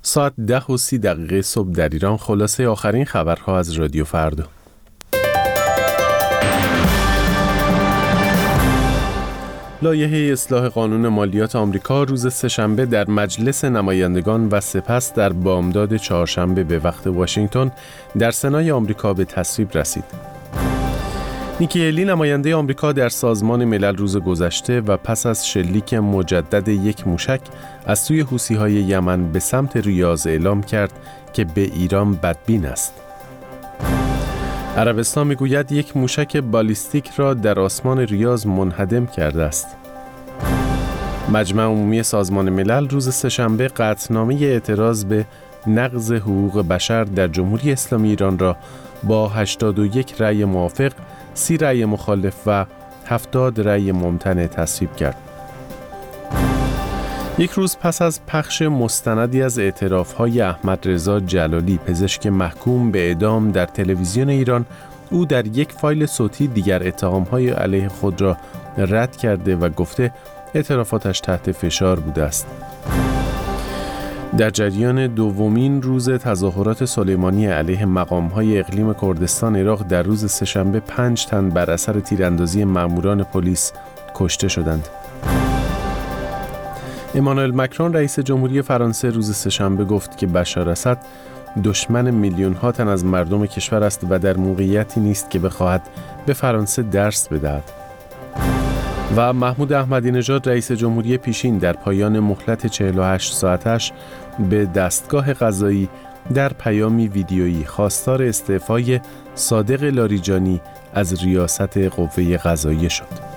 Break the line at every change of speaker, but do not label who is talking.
ساعت 10:30 صبح در ایران. خلاصه آخرین خبرها از رادیو فردا. لایحه اصلاح قانون مالیات آمریکا روز سه‌شنبه در مجلس نمایندگان و سپس در بامداد چهارشنبه به وقت واشنگتن در سنای آمریکا به تصویب رسید. نیکی هلی نماینده آمریکا در سازمان ملل روز گذشته و پس از شلیک مجدد یک موشک از سوی حوثی‌های یمن به سمت ریاض اعلام کرد که به ایران بدبین است. عربستان میگوید یک موشک بالیستیک را در آسمان ریاض منهدم کرده است. مجمع عمومی سازمان ملل روز سه‌شنبه قطعنامه اعتراض به نقض حقوق بشر در جمهوری اسلامی ایران را با 81 رأی موافق، 30 رأی مخالف و 70 رأی ممتنع تصویب کرد. یک روز پس از پخش مستندی از اعتراف‌های احمد رضا جلالی، پزشک محکوم به اعدام در تلویزیون ایران، او در یک فایل صوتی دیگر اتهام‌های علیه خود را رد کرده و گفته اعترافاتش تحت فشار بوده است. در جریان دومین روز تظاهرات سلیمانی علیه مقام‌های اقلیم کردستان عراق در روز سه‌شنبه 5 تن بر اثر تیراندازی ماموران پلیس کشته شدند. امانوئل مکرون رئیس جمهوری فرانسه روز سه‌شنبه گفت که بشار اسد دشمن میلیون‌ها تن از مردم کشور است و در موقعیتی نیست که بخواهد به فرانسه درس بدهد. و محمود احمدی نژاد رئیس جمهوری پیشین در پایان مهلت 48 ساعتش به دستگاه قضایی در پیامی ویدیویی خواستار استعفای صادق لاریجانی از ریاست قوه قضاییه شد.